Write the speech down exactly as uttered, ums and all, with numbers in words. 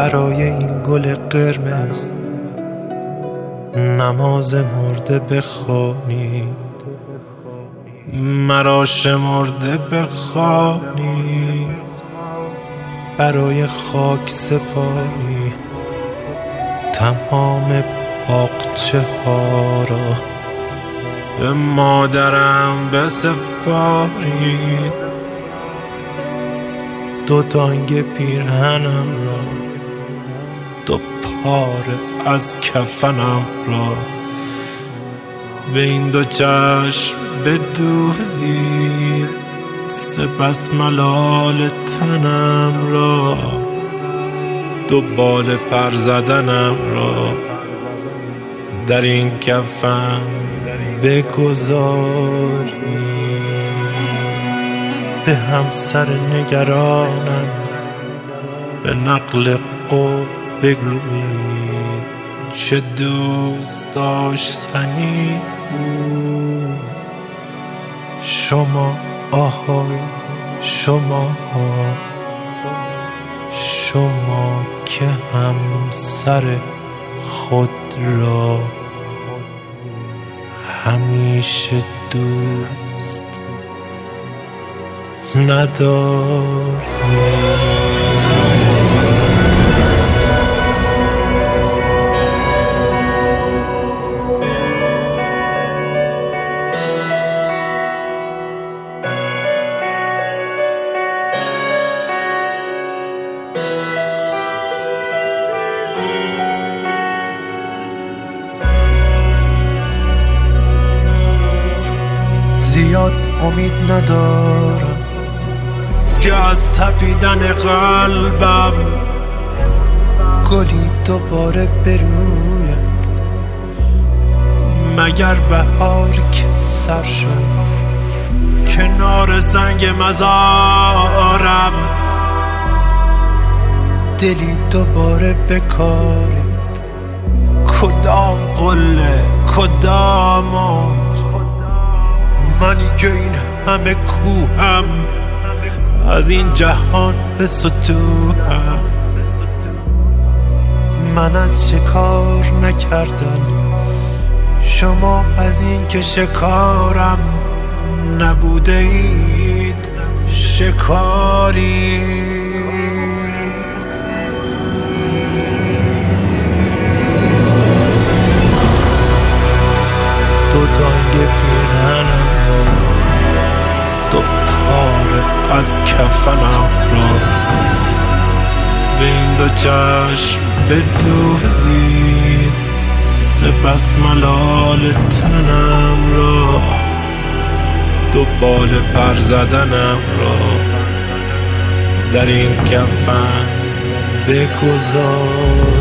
برای این گل قرمز نماز مرده بخوانید، مرا شمرده بخوانید، برای خاک سپاری تمام باغچه ها را به مادرم بسپارید، دو دانگ پیرهنم را، دو پاره از کفنم را به این دو چشم بدوزید، سپس ملال تنم را، دو بال پر زدنم را در این کفن بگذارید، به همسر نگرانم به نقل قول بگویید چه دوست داشتنی بود شما، آهای شما، شما که همسر خود را همیشه دوست نداری. زیاد امید ندارم که از تپیدن قلبم گلی دوباره بروید، مگر بهار که سر شد کنار سنگ مزارم دلی دوباره بکارید، کدام قله کدام موج، منی که این همه کوهم از این جهان به ستوهم، من از شکار نکردن، شما از این که شکارم نبوده اید شکاری. دو دانگ پیرهنم را، دو پاره از کفنم را به این دو چشم بدوزید، سپس ملال تنم را، دو بال پر زدنم را در این کفن بگذار.